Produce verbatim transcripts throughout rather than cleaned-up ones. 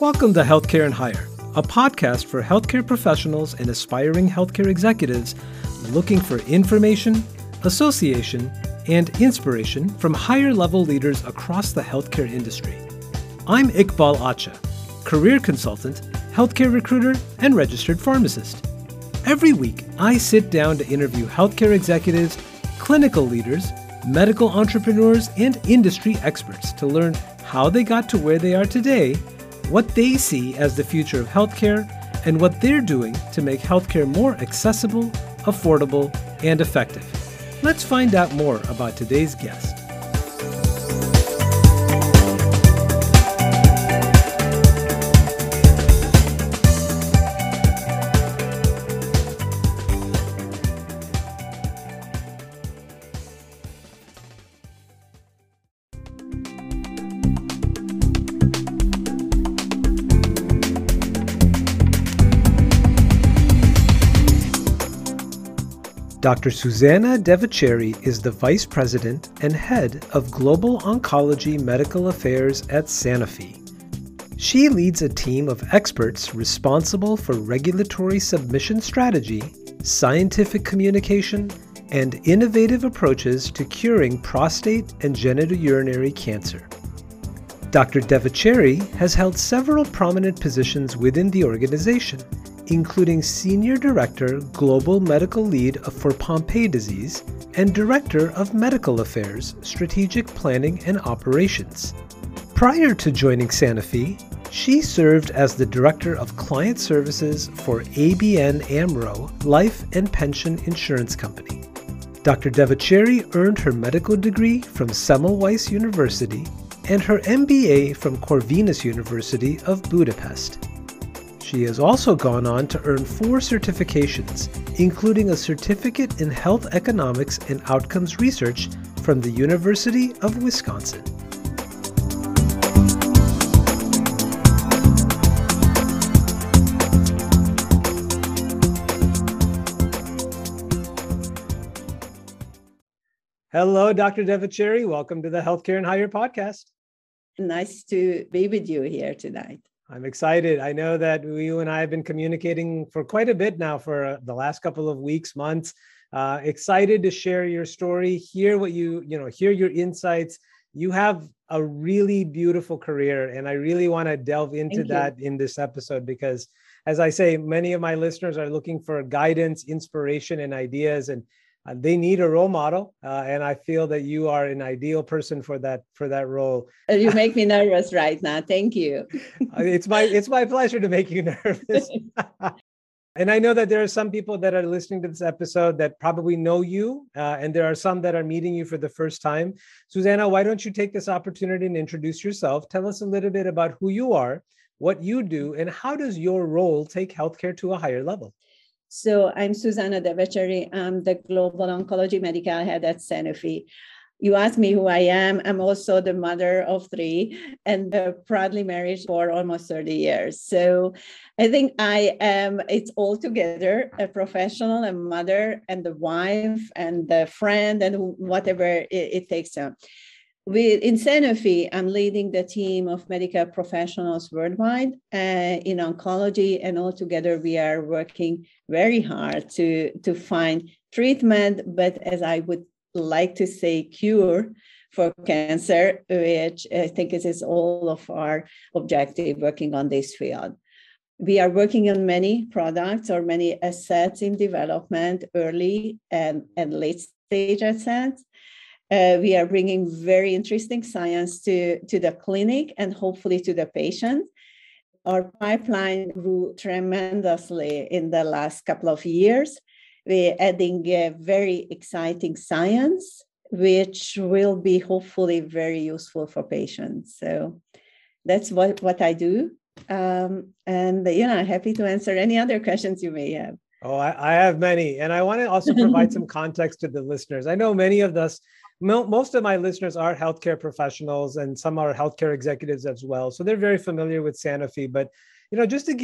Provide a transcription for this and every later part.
Welcome to Healthcare and Hire, a podcast for healthcare professionals and aspiring healthcare executives looking for information, association, and inspiration from higher-level leaders across the healthcare industry. I'm Iqbal Acha, career consultant, healthcare recruiter, and registered pharmacist. Every week, I sit down to interview healthcare executives, clinical leaders, medical entrepreneurs, and industry experts to learn how they got to where they are today, what they see as the future of healthcare, and what they're doing to make healthcare more accessible, affordable, and effective. Let's find out more about today's guest. Doctor Susanna Devacheri is the Vice President and Head of Global Oncology Medical Affairs at Sanofi. She leads a team of experts responsible for regulatory submission strategy, scientific communication, and innovative approaches to curing prostate and genitourinary cancer. Doctor Devacheri has held several prominent positions within the organization, including Senior Director, Global Medical Lead for Pompe disease, and Director of Medical Affairs, Strategic Planning and Operations. Prior to joining Sanofi, she served as the Director of Client Services for A B N AMRO Life and Pension Insurance Company. Doctor Devacheri earned her medical degree from Semmelweis University and her M B A from Corvinus University of Budapest. She has also gone on to earn four certifications, including a certificate in health economics and outcomes research from the University of Wisconsin. Hello, Doctor Devacheri. Welcome to the Healthcare and Hire podcast. Nice to be with you here tonight. I'm excited. I know that you and I have been communicating for quite a bit now for uh, the last couple of weeks, months. Uh, excited to share your story, hear what you, you know, hear your insights. You have a really beautiful career, and I really want to delve into Thank that you. in this episode because, as I say, many of my listeners are looking for guidance, inspiration, and ideas, and uh, they need a role model. Uh, and I feel that you are an ideal person for that for that role. You make me nervous right now. Thank you. It's my it's my pleasure to make you nervous. And I know that there are some people that are listening to this episode that probably know you, uh, and there are some that are meeting you for the first time. Susanna, why don't you take this opportunity and introduce yourself? Tell us a little bit about who you are, what you do, and how does your role take healthcare to a higher level? So I'm Susanna Devacheri. I'm the Global Oncology Medical Head at Sanofi. You asked me who I am. I'm also the mother of three and uh, proudly married for almost thirty years. So I think I am, it's all together, a professional, a mother, and the wife, and the friend, and whatever it, it takes. To. We, in Sanofi, I'm leading the team of medical professionals worldwide uh, in oncology, and all together we are working very hard to, to find treatment, but as I would like to say, cure for cancer, which I think is all of our objective working on this field. We are working on many products or many assets in development, early and, and late stage assets. Uh, we are bringing very interesting science to, to the clinic and hopefully to the patient. Our pipeline grew tremendously in the last couple of years. We're adding uh, very exciting science, which will be hopefully very useful for patients. So that's what, what I do. Um, and, you know, I'm happy to answer any other questions you may have. Oh, I, I have many. And I want to also provide some context to the listeners. I know many of us, most of my listeners are healthcare professionals, and some are healthcare executives as well. So they're very familiar with Sanofi. But, you know, just to give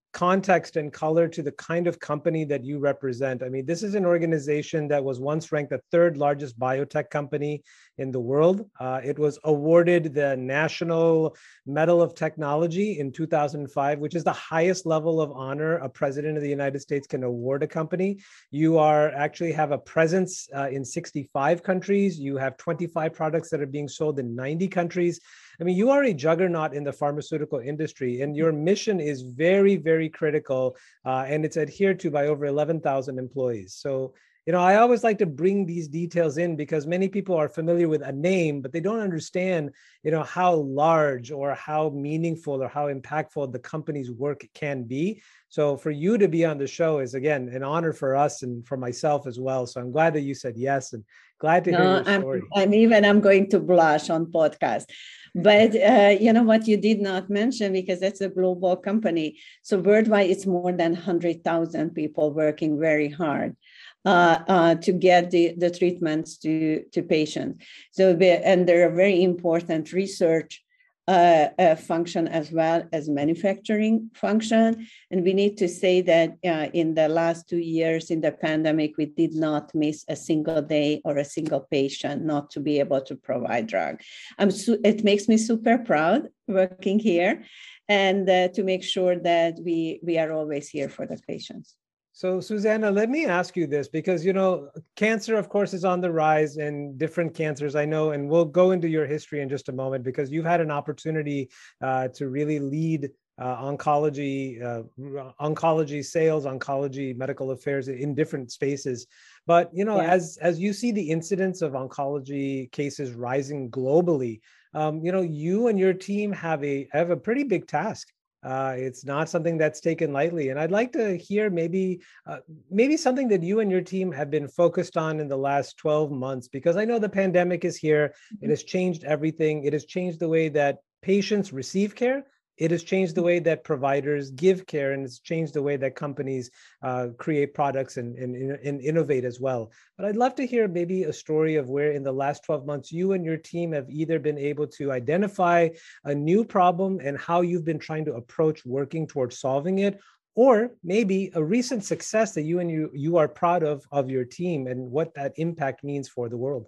context and color to the kind of company that you represent. I mean, this is an organization that was once ranked the third largest biotech company in the world. Uh, it was awarded the National Medal of Technology in two thousand five, which is the highest level of honor a president of the United States can award a company. You are actually have a presence uh, in sixty-five countries. You have twenty-five products that are being sold in ninety countries. I mean, you are a juggernaut in the pharmaceutical industry, and your mission is very, very critical, uh, and it's adhered to by over eleven thousand employees. So, you know, I always like to bring these details in because many people are familiar with a name, but they don't understand, you know, how large or how meaningful or how impactful the company's work can be. So for you to be on the show is, again, an honor for us and for myself as well. So I'm glad that you said yes, and glad to hear No, your story. I'm, I'm even, I'm going to blush on podcast. But uh, you know what you did not mention, because that's a global company. So worldwide, it's more than one hundred thousand people working very hard uh, uh, to get the, the treatments to, to patients. So, and there are very important research Uh, uh, function as well as manufacturing function. And we need to say that uh, in the last two years in the pandemic, we did not miss a single day or a single patient not to be able to provide drug. I'm su- it makes me super proud working here and uh, to make sure that we, we are always here for the patients. So, Susanna, let me ask you this, because, you know, cancer, of course, is on the rise, and different cancers, I know, and we'll go into your history in just a moment, because you've had an opportunity uh, to really lead uh, oncology, uh, oncology sales, oncology medical affairs in different spaces. But, you know, yeah. as, as you see the incidence of oncology cases rising globally, um, you know, you and your team have a have a pretty big task. Uh, it's not something that's taken lightly. And I'd like to hear maybe uh, maybe something that you and your team have been focused on in the last twelve months, because I know the pandemic is here. Mm-hmm. It has changed everything. It has changed the way that patients receive care. It has changed the way that providers give care, and it's changed the way that companies uh, create products and, and, and innovate as well. But I'd love to hear maybe a story of where in the last twelve months, you and your team have either been able to identify a new problem and how you've been trying to approach working towards solving it, or maybe a recent success that you and you, you are proud of, of your team, and what that impact means for the world.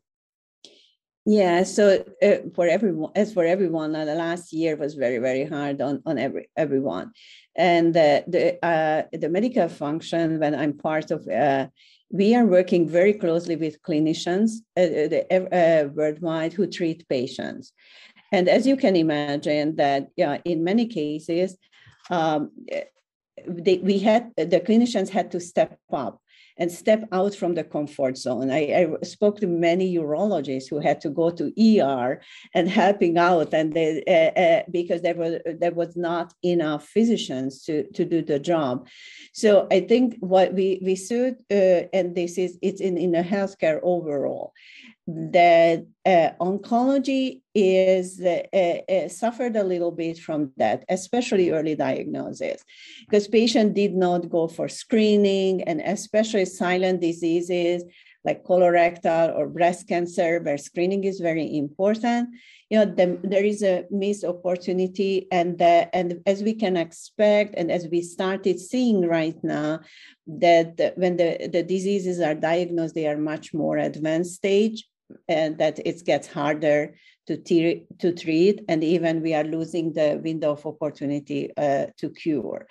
Yeah, so uh, for everyone, as for everyone, uh, the last year was very, very hard on, on every everyone. And uh, the uh, the medical function, when I'm part of, uh, we are working very closely with clinicians uh, the, uh, worldwide who treat patients. And as you can imagine, that yeah, in many cases, um, they, we had the clinicians had to step up and step out from the comfort zone. I, I spoke to many urologists who had to go to E R and helping out, and they, uh, uh, because there was there was not enough physicians to, to do the job. So I think what we we should, uh, and this is it's in in the healthcare overall, that uh, oncology is uh, uh, suffered a little bit from that, especially early diagnosis, because patients did not go for screening, and especially silent diseases like colorectal or breast cancer, where screening is very important. You know, the, there is a missed opportunity, and the, and as we can expect, and as we started seeing right now, that when the, the diseases are diagnosed, they are much more advanced stage, and that it gets harder to, te- to treat, and even we are losing the window of opportunity uh, to cure.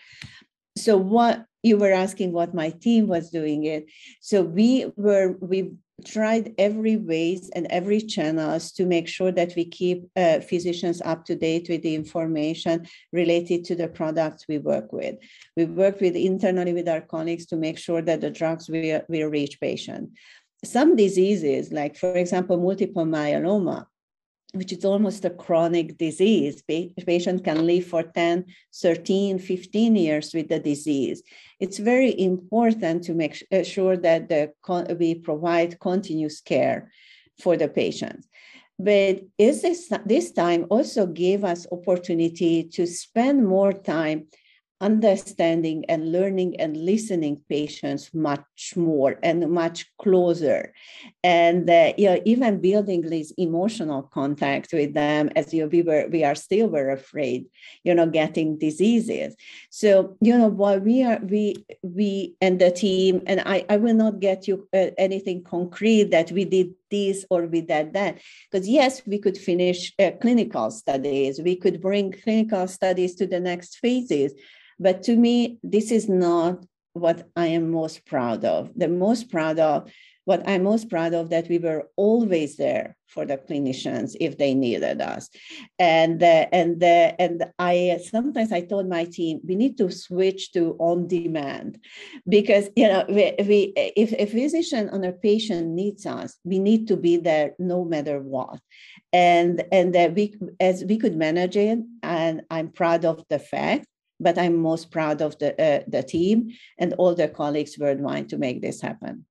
So what you were asking what my team was doing it. So we were, we tried every ways and every channels to make sure that we keep uh, physicians up to date with the information related to the products we work with. We worked with internally with our colleagues to make sure that the drugs will, will reach patients. Some diseases, like for example, multiple myeloma, which is almost a chronic disease. A patient can live for ten, thirteen, fifteen years with the disease. It's very important to make sure that the, we provide continuous care for the patients. But is this, this time also gave us opportunity to spend more time understanding and learning and listening patients much more and much closer, and uh, you know, even building this emotional contact with them, as you know, we were we are still very afraid, you know, getting diseases. So you know, while we are we we and the team, and I I will not get you uh, anything concrete that we did this or we did that, because yes, we could finish uh, clinical studies, we could bring clinical studies to the next phases. But to me, this is not what I am most proud of. The most proud of, what I'm most proud of, that we were always there for the clinicians if they needed us. And uh, and uh, and I sometimes I told my team, we need to switch to on demand, because you know, we, we if a physician on a patient needs us, we need to be there no matter what. And and uh, we as we could manage it, and I'm proud of the fact. But I'm most proud of the uh, the team and all the colleagues worldwide to make this happen.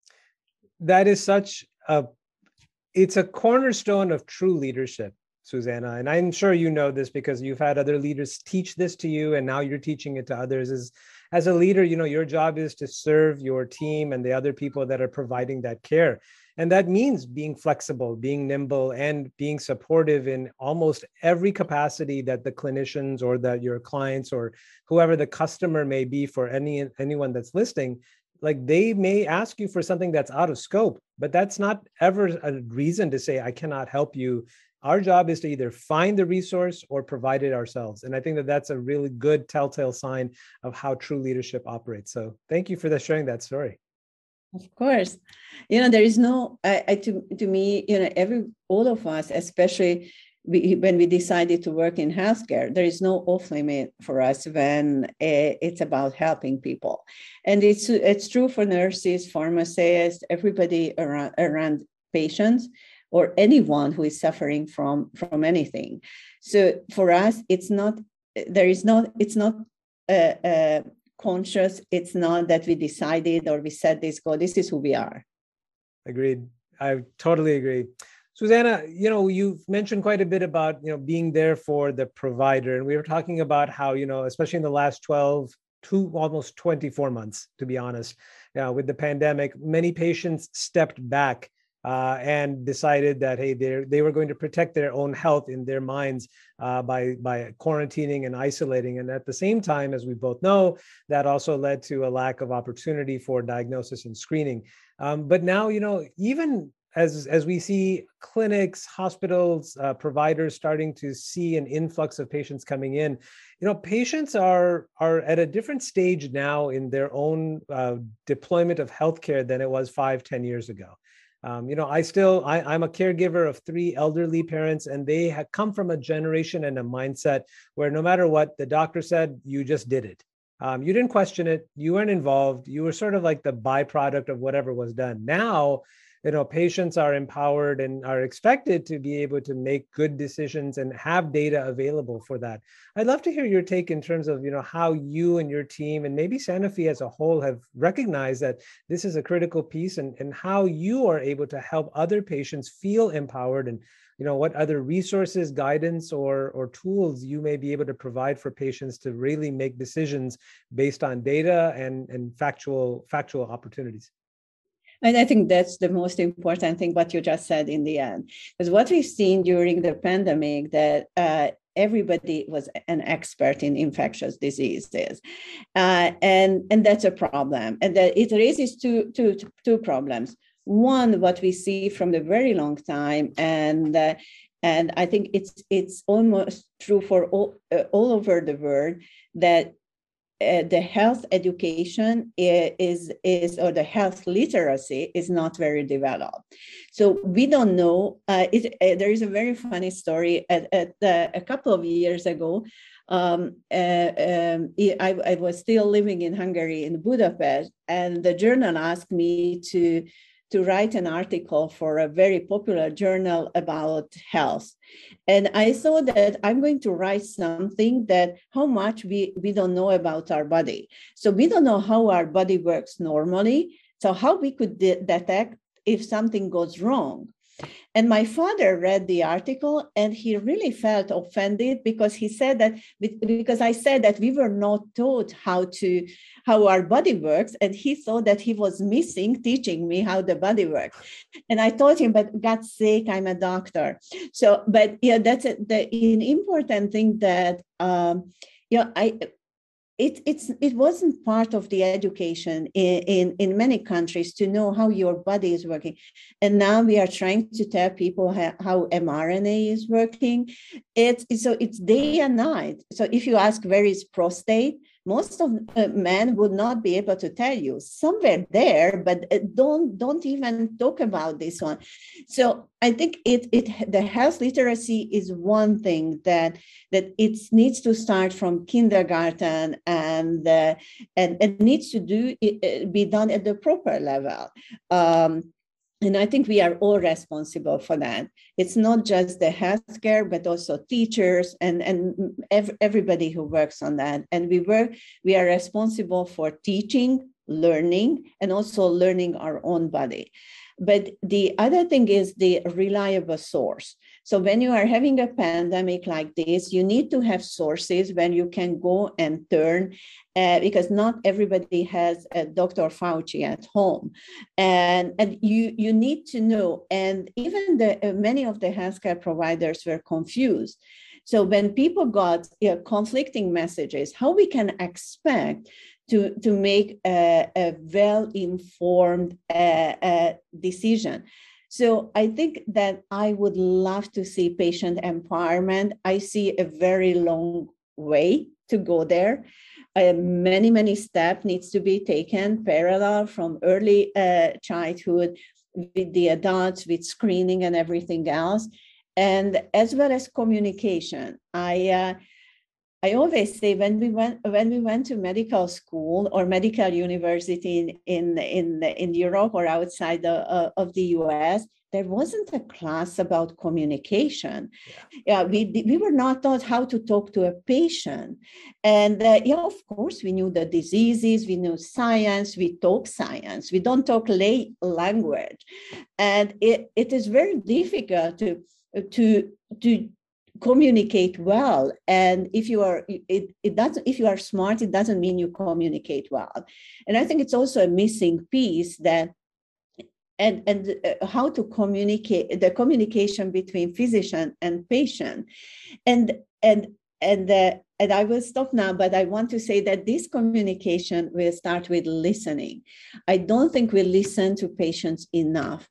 That is such a, it's a cornerstone of true leadership, Susanna. And I'm sure you know this because you've had other leaders teach this to you, and now you're teaching it to others. Is, as a leader, you know, your job is to serve your team and the other people that are providing that care. And that means being flexible, being nimble, and being supportive in almost every capacity that the clinicians or that your clients or whoever the customer may be for any anyone that's listening. Like, they may ask you for something that's out of scope, but that's not ever a reason to say, I cannot help you. Our job is to either find the resource or provide it ourselves. And I think that that's a really good telltale sign of how true leadership operates. So thank you for the, sharing that story. Of course. You know, there is no, I, I, to, to me, you know, every, all of us, especially we, when we decided to work in healthcare, there is no off limit for us when uh, it's about helping people. And it's it's true for nurses, pharmacists, everybody around, around patients, or anyone who is suffering from, from anything. So for us, it's not, there is not, it's not uh, uh, conscious. It's not that we decided or we set this goal. This is who we are. Agreed. I totally agree. Susanna, you know, you've mentioned quite a bit about, you know, being there for the provider. And we were talking about how, you know, especially in the last twelve to almost twenty-four months, to be honest, uh, with the pandemic, many patients stepped back uh, and decided that, hey, they they were going to protect their own health in their minds uh, by, by quarantining and isolating. And at the same time, as we both know, that also led to a lack of opportunity for diagnosis and screening. Um, but now, you know, even as, as we see clinics, hospitals, uh, providers starting to see an influx of patients coming in, you know, patients are, are at a different stage now in their own uh, deployment of healthcare than it was five, ten years ago. Um, you know, I still, I, I'm a caregiver of three elderly parents, and they have come from a generation and a mindset where no matter what the doctor said, you just did it. Um, you didn't question it. You weren't involved. You were sort of like the byproduct of whatever was done. Now, you know, patients are empowered and are expected to be able to make good decisions and have data available for that. I'd love to hear your take in terms of, you know, how you and your team and maybe Sanofi as a whole have recognized that this is a critical piece, and, and how you are able to help other patients feel empowered, and, you know, what other resources, guidance, or, or tools you may be able to provide for patients to really make decisions based on data and, and factual, factual opportunities. And I think that's the most important thing, what you just said in the end. Because what we've seen during the pandemic, that uh, everybody was an expert in infectious diseases. Uh, and, and that's a problem. And that it raises two, two, two problems. One, what we see from the very long time, and uh, and I think it's it's almost true for all, uh, all over the world, that Uh, the health education is, is, or the health literacy is not very developed. So we don't know. Uh, it, uh, there is a very funny story. At, at uh, a couple of years ago, um, uh, um, I, I was still living in Hungary, in Budapest, and the journal asked me to to write an article for a very popular journal about health. And I thought that I'm going to write something that how much we, we don't know about our body. So we don't know how our body works normally. So how we could de- detect if something goes wrong. And my father read the article and he really felt offended because he said that, because I said that we were not taught how to, how our body works. And he thought that he was missing teaching me how the body works. And I told him, but God's sake, I'm a doctor. So, but yeah, that's a, the an important thing that, um, yeah, I, It, it's, it wasn't part of the education in, in, in many countries to know how your body is working. And now we are trying to tell people how, how mRNA is working. It's, so it's day and night. So if you ask where is prostate, most of uh, men would not be able to tell you somewhere there, but don't, don't even talk about this one. So I think it, it, the health literacy is one thing that, that it needs to start from kindergarten and, uh, and it needs to do, it, be done at the proper level. Um, And I think we are all responsible for that. It's not just the healthcare, but also teachers and, and ev- everybody who works on that. And we work, we are responsible for teaching, learning, and also learning our own body. But the other thing is the reliable source. So when you are having a pandemic like this, you need to have sources when you can go and turn, uh, because not everybody has a Doctor Fauci at home. And, and you, you need to know, and even the, uh, many of the healthcare providers were confused. So when people got you know, conflicting messages, how we can expect to, to make a, a well-informed uh, uh, decision. So I think that I would love to see patient empowerment. I see a very long way to go there. Uh, many, many steps needs to be taken parallel from early uh, childhood with the adults, with screening and everything else. And as well as communication. I uh, I always say when we went when we went to medical school or medical university in in in, in Europe or outside the, uh, of the U S, there wasn't a class about communication. Yeah, yeah we we were not taught how to talk to a patient, and uh, yeah, of course we knew the diseases, we knew science, we talk science, we don't talk lay language, and it, it is very difficult to to to communicate well. And if you are it, it doesn't if you are smart, it doesn't mean you communicate well. And I think it's also a missing piece that and and uh, how to communicate, the communication between physician and patient. And and and uh, and I will stop now, but I want to say that this communication will start with listening. I don't think we listen to patients enough.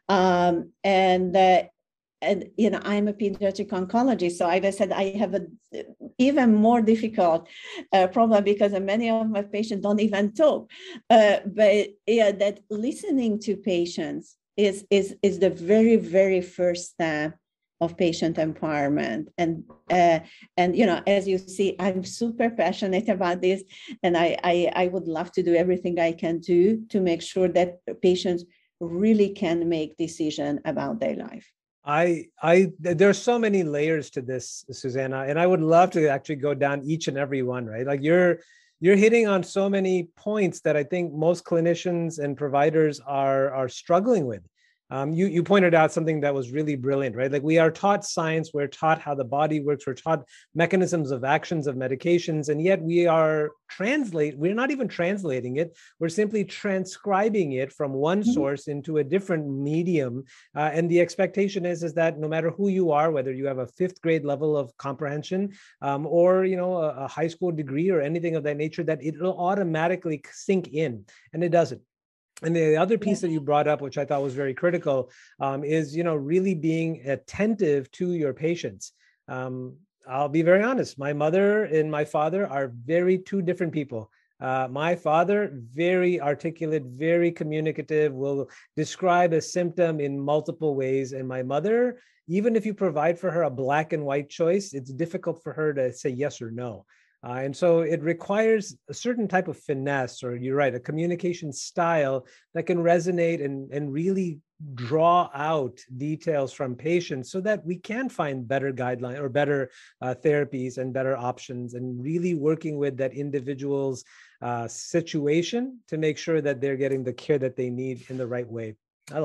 Um, and uh, And, you know, I'm a pediatric oncologist, so I said I have an even more difficult uh, problem because many of my patients don't even talk. Uh, but yeah, that listening to patients is, is, is the very, very first step of patient empowerment. And, uh, and you know, as you see, I'm super passionate about this, and I, I, I would love to do everything I can do to make sure that patients really can make decisions about their life. I, I, there are so many layers to this, Susanna, and I would love to actually go down each and every one, right? Like you're, you're hitting on so many points that I think most clinicians and providers are, are struggling with. Um, you, you pointed out something that was really brilliant, right? Like we are taught science, we're taught how the body works, we're taught mechanisms of actions of medications, and yet we are translate, we're not even translating it, we're simply transcribing it from one source into a different medium. Uh, and the expectation is, is that no matter who you are, whether you have a fifth grade level of comprehension um, or, you know, a, a high school degree or anything of that nature, that it will automatically sink in, and it doesn't. And the other piece that you brought up, which I thought was very critical, um, is, you know, really being attentive to your patients. Um, I'll be very honest. My mother and my father are very two different people. Uh, my father, very articulate, very communicative, will describe a symptom in multiple ways. And my mother, even if you provide for her a black and white choice, it's difficult for her to say yes or no. Uh, and so it requires a certain type of finesse, or you're right, a communication style that can resonate and, and really draw out details from patients so that we can find better guidelines or better uh, therapies and better options, and really working with that individual's uh, situation to make sure that they're getting the care that they need in the right way. I love it.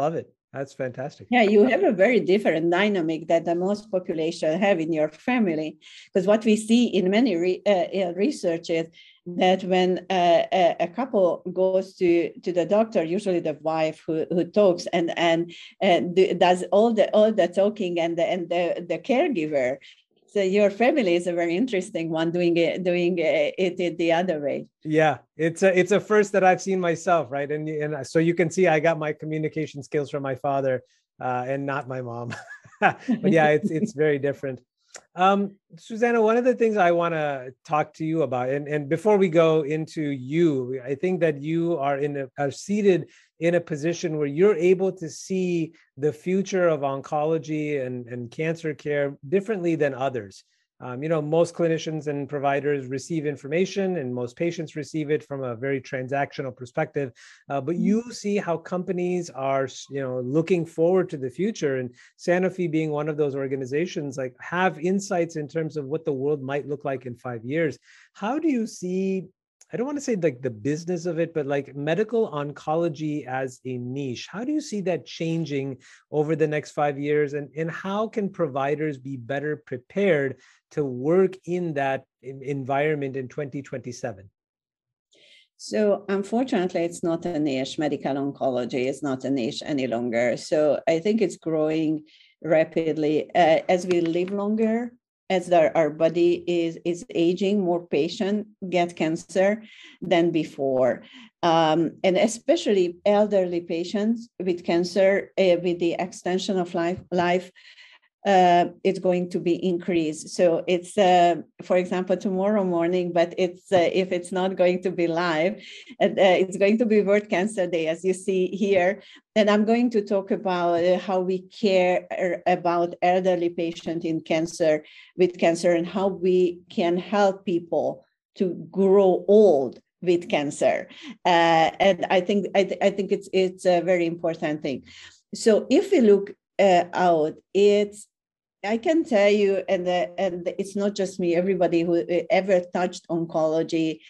That's fantastic. Yeah, you have a very different dynamic that the most population have in your family. Because what we see in many re, uh, research is that when uh, a, a couple goes to, to the doctor, usually the wife who, who talks and and, and does all the all the talking, and the, and the, the caregiver. So your family is a very interesting one, doing it doing it, it the other way. Yeah, it's a it's a first that I've seen myself, right? And and so you can see I got my communication skills from my father, uh, and not my mom. But yeah, it's it's very different. Um, Susanna, one of the things I want to talk to you about, and, and before we go into you, I think that you are in a are seated in a position where you're able to see the future of oncology and, and cancer care differently than others. Um, you know, most clinicians and providers receive information and most patients receive it from a very transactional perspective. Uh, but you see how companies are, you know, looking forward to the future, and Sanofi being one of those organizations, like have insights in terms of what the world might look like in five years. How do you see, I don't want to say like the business of it, but like medical oncology as a niche, how do you see that changing over the next five years? And, and how can providers be better prepared to work in that environment in twenty twenty-seven? So unfortunately, it's not a niche. Medical oncology is not a niche any longer. So I think it's growing rapidly. Uh, as we live longer, as the, our body is, is aging, more patients get cancer than before. Um, and especially elderly patients with cancer, uh, with the extension of life, life uh, it's going to be increased. So it's, uh, for example, tomorrow morning, but it's uh, if it's not going to be live, uh, it's going to be World Cancer Day, as you see here. And I'm going to talk about uh, how we care about elderly patients in cancer, with cancer, and how we can help people to grow old with cancer. Uh, and I think I, th- I think it's it's a very important thing. So if we look uh, out, it's I can tell you, and the, and it's not just me, everybody who ever touched oncology,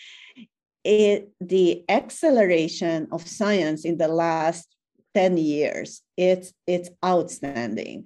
it, the acceleration of science in the last ten years, it's, it's outstanding.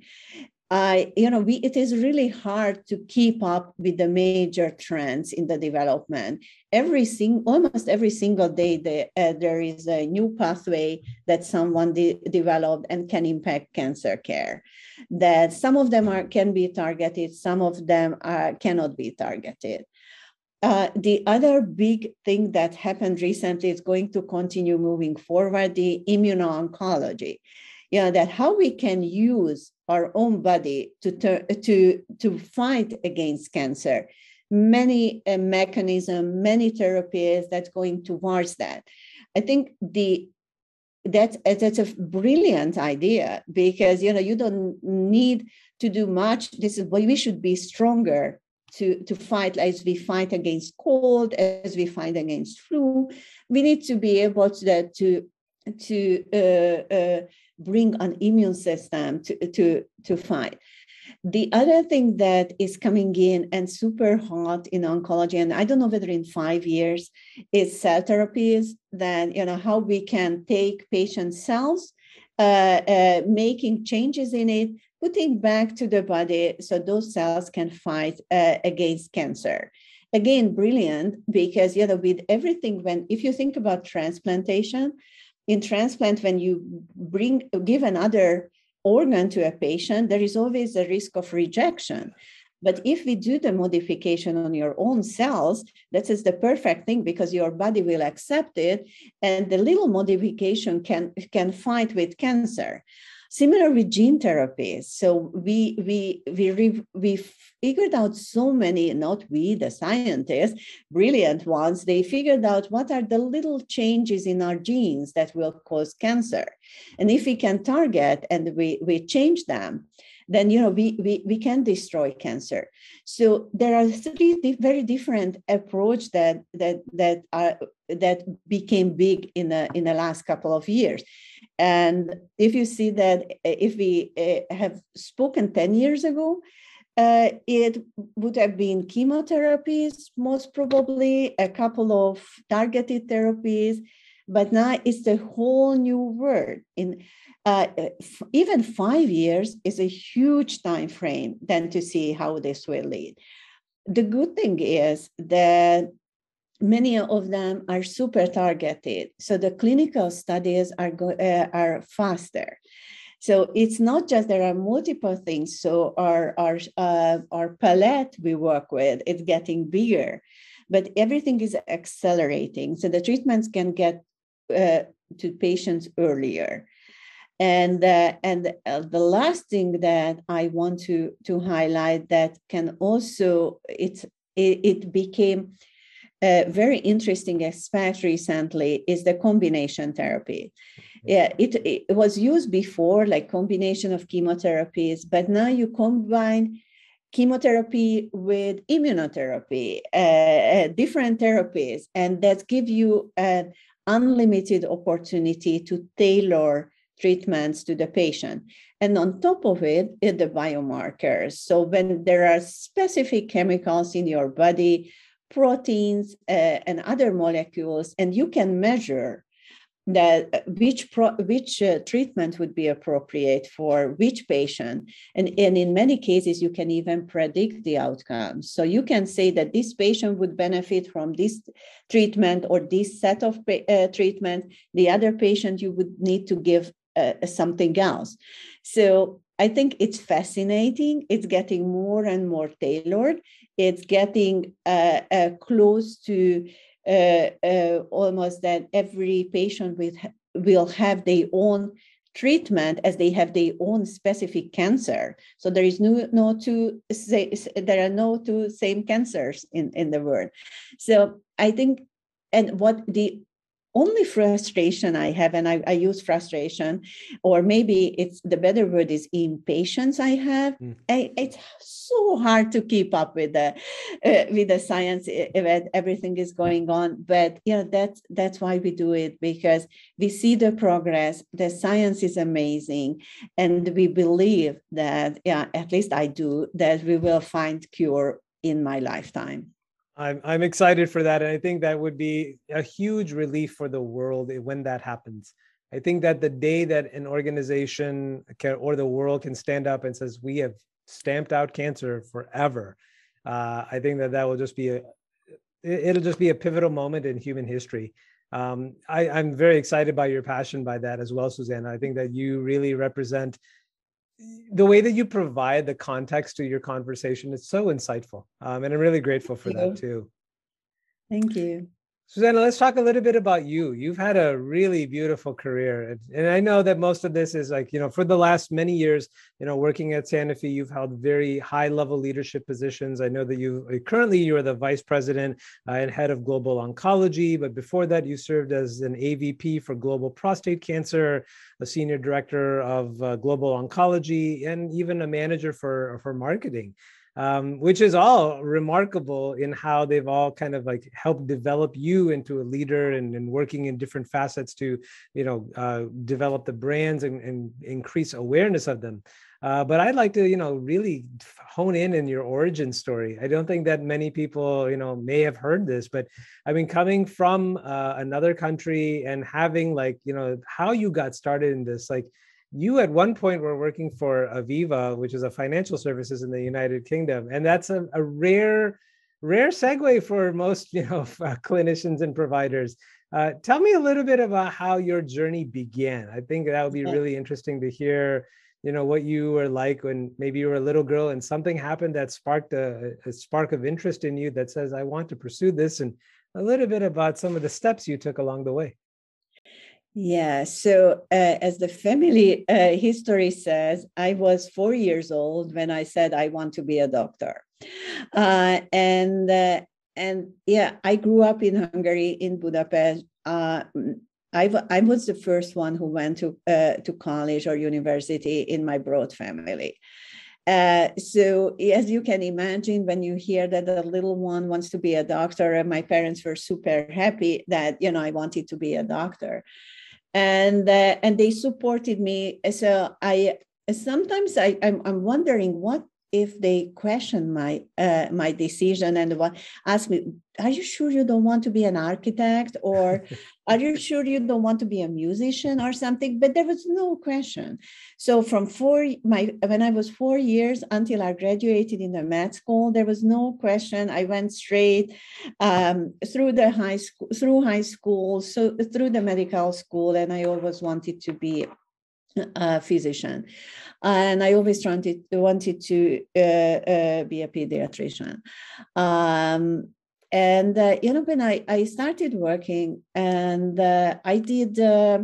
I, you know, we, it is really hard to keep up with the major trends in the development. Every sing, almost every single day, the, uh, there is a new pathway that someone de- developed and can impact cancer care. That some of them are can be targeted, some of them are, cannot be targeted. Uh, the other big thing that happened recently is going to continue moving forward, the immuno-oncology. You know, that how we can use our own body to, to, to fight against cancer. Many uh, mechanisms, many therapies that's going towards that. I think the that's, that's a brilliant idea, because, you know, you don't need to do much. This is why we should be stronger to, to fight, as we fight against cold, as we fight against flu. We need to be able to, to, to uh, uh, bring an immune system to, to, to fight. The other thing that is coming in and super hot in oncology, and I don't know whether in five years, is cell therapies. That, you know, how we can take patient cells, uh, uh, making changes in it, putting back to the body so those cells can fight uh, against cancer. Again, brilliant, because, you know, with everything, when if you think about transplantation, in transplant, when you bring give another organ to a patient, there is always a risk of rejection. But if we do the modification on your own cells, that is the perfect thing, because your body will accept it, and the little modification can, can fight with cancer. Similar with gene therapies. So we we we we figured out so many, not we, the scientists, brilliant ones, they figured out what are the little changes in our genes that will cause cancer. And if we can target and we, we change them, then, you know, we, we, we can destroy cancer. So there are three di- very different approaches that that that are that became big in the in the last couple of years. And if you see that, if we uh, have spoken ten years ago, uh, it would have been chemotherapies, most probably, a couple of targeted therapies, but now it's the whole new world. In uh, f- even five years is a huge time frame then to see how this will lead. The good thing is that many of them are super targeted, so the clinical studies are go, uh, are faster. So it's not just there are multiple things. So our our uh, our palette we work with it's getting bigger, but everything is accelerating. So the treatments can get uh, to patients earlier. And uh, and uh, the last thing that I want to to highlight that can also it's it, it became a very interesting aspect recently is the combination therapy. Yeah, it, it was used before, like combination of chemotherapies, but now you combine chemotherapy with immunotherapy, uh, uh, different therapies, and that give you an unlimited opportunity to tailor treatments to the patient. And on top of it, is the biomarkers. So when there are specific chemicals in your body, proteins uh, and other molecules, and you can measure that which pro, which uh, treatment would be appropriate for which patient. And, and in many cases, you can even predict the outcomes. So you can say that this patient would benefit from this treatment or this set of uh, treatment. The other patient, you would need to give uh, something else. So I think it's fascinating. It's getting more and more tailored. It's getting uh, uh, close to Uh, uh, almost that every patient with, will have their own treatment as they have their own specific cancer. So there is no, no two, say, there are no two same cancers in, in the world. So I think, and what the only frustration I have, and I, I use frustration, or maybe it's the better word is impatience I have. Mm. I, it's so hard to keep up with the uh, with the science event. Everything is going on, but yeah, that's that's why we do it, because we see the progress. The science is amazing, and we believe that, yeah, at least I do, that we will find cure in my lifetime. I'm I'm excited for that. And I think that would be a huge relief for the world when that happens. I think that the day that an organization can, or the world can stand up and says, we have stamped out cancer forever, uh, I think that that will just be a, it'll just be a pivotal moment in human history. Um, I, I'm very excited by your passion by that as well, Susanna. I think that you really represent the way that you provide the context to your conversation is so insightful. Um, and I'm really grateful for that too. Thank you. Susanna, let's talk a little bit about you. You've had a really beautiful career. And I know that most of this is like, you know, for the last many years, you know, working at Sanofi, you've held very high level leadership positions. I know that you currently you're the vice president uh, and head of global oncology, but before that you served as an A V P for global prostate cancer, a senior director of uh, global oncology, and even a manager for, for marketing. Um, which is all remarkable in how they've all kind of like helped develop you into a leader and, and working in different facets to, you know, uh, develop the brands and, and increase awareness of them. Uh, but I'd like to, you know, really hone in in your origin story. I don't think that many people, you know, may have heard this, but I mean, coming from uh, another country and having like, you know, how you got started in this, like, you at one point were working for Aviva, which is a financial services in the United Kingdom. And that's a, a rare, rare segue for most, you know, clinicians and providers. Uh, tell me a little bit about how your journey began. I think that would be really interesting to hear, you know, what you were like when maybe you were a little girl and something happened that sparked a, a spark of interest in you that says, I want to pursue this, and a little bit about some of the steps you took along the way. Yeah, so uh, as the family uh, history says, I was four years old when I said I want to be a doctor. Uh, and, uh, and yeah, I grew up in Hungary, in Budapest. Uh, I, w- I was the first one who went to, uh, to college or university in my broad family. Uh, so as you can imagine, when you hear that the little one wants to be a doctor, and my parents were super happy that, you know, I wanted to be a doctor. And uh, and they supported me. So I sometimes I I'm, I'm wondering what if they question my uh, my decision and what, ask me, are you sure you don't want to be an architect, or are you sure you don't want to be a musician or something? But there was no question. So from four, my when I was four years until I graduated in the med school, there was no question. I went straight um, through the high school, through high school, so through the medical school, and I always wanted to be a physician. And I always wanted, wanted to uh, uh, be a pediatrician. Um, and, uh, you know, when I, I started working, and uh, I did, uh,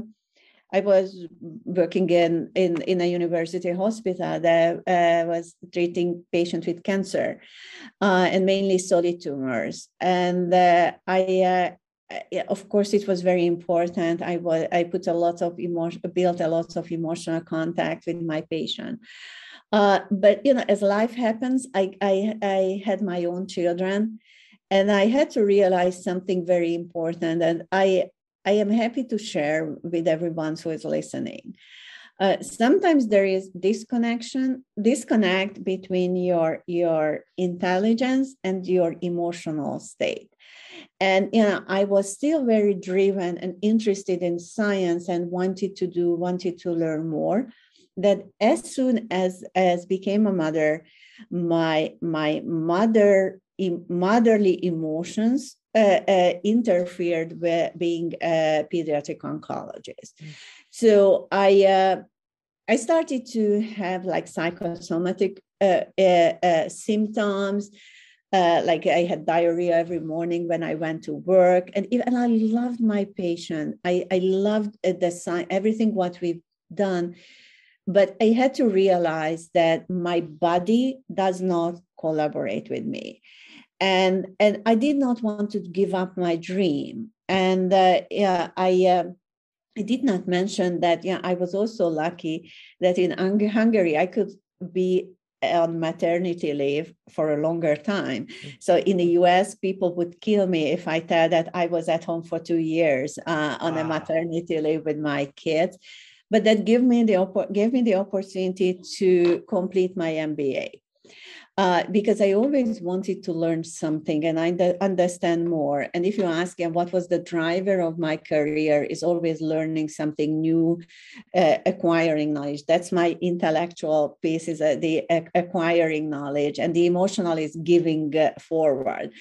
I was working in, in, in a university hospital that uh, was treating patients with cancer, uh, and mainly solid tumors. And uh, I, uh, of course, it was very important. I was I put a lot of emotion, built a lot of emotional contact with my patient. Uh, but you know, as life happens, I, I I had my own children, and I had to realize something very important. And I I am happy to share with everyone who is listening. Uh, sometimes there is disconnection, disconnect between your your intelligence and your emotional state. And you know, I was still very driven and interested in science and wanted to do, wanted to learn more. That as soon as as became a mother, my my mother motherly emotions uh, uh, interfered with being a pediatric oncologist. Mm. So I uh, I started to have like psychosomatic uh, uh, uh, symptoms. Uh, like I had diarrhea every morning when I went to work, and, and I loved my patient. I, I loved the sign, everything what we've done, but I had to realize that my body does not collaborate with me, and and I did not want to give up my dream. And uh, yeah, I. Uh, I did not mention that. Yeah, I was also lucky that in Hungary I could be on maternity leave for a longer time. So in the U S, people would kill me if I tell that I was at home for two years uh, on wow. a maternity leave with my kids. But that gave me the gave me the opportunity to complete my M B A. Uh, because I always wanted to learn something and I understand more. And if you ask him what was the driver of my career, is always learning something new, uh, acquiring knowledge. That's my intellectual piece, is uh, the uh, acquiring knowledge, and the emotional is giving uh, forward.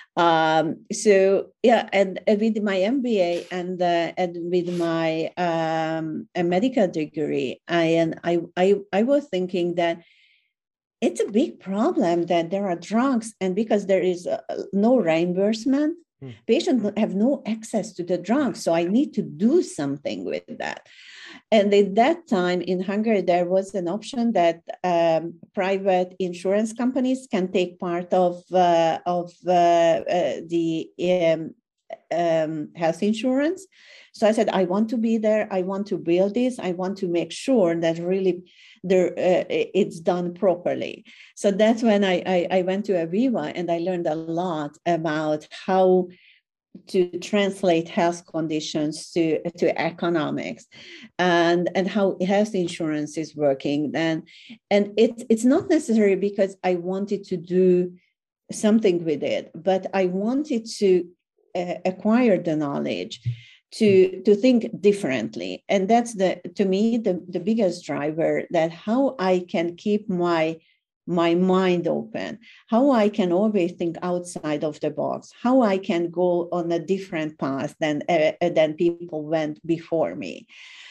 Um, so yeah, and, and with my M B A and uh, and with my um, a medical degree, I and I I I was thinking that it's a big problem that there are drugs, and because there is uh, no reimbursement, hmm. patients have no access to the drugs. So I need to do something with that. And at that time in Hungary, there was an option that um, private insurance companies can take part of uh, of uh, uh, the um, um, health insurance. So I said, I want to be there. I want to build this. I want to make sure that really there uh, it's done properly. So that's when I, I, I went to Aviva, and I learned a lot about how to translate health conditions to, to economics, and, and how health insurance is working. And, and it, it's not necessary because I wanted to do something with it, but I wanted to uh, acquire the knowledge to to think differently. And that's the to me the, the biggest driver, that how I can keep my my mind open, how I can always think outside of the box, how I can go on a different path than uh, than people went before me.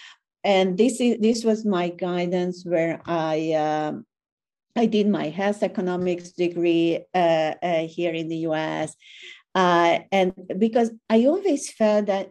And this is this was my guidance, where I um, I did my health economics degree uh, uh, here in the U S, uh, and because I always felt that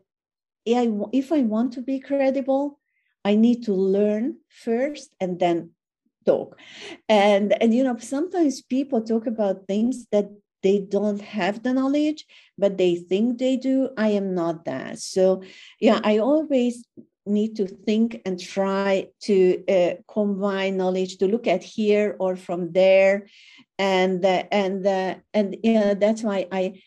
if I want to be credible, I need to learn first and then talk. And, and, you know, sometimes people talk about things that they don't have the knowledge, but they think they do. I am not that. So, yeah, I always need to think and try to uh, combine knowledge, to look at here or from there. And, uh, and, uh, and, you know, that's why I,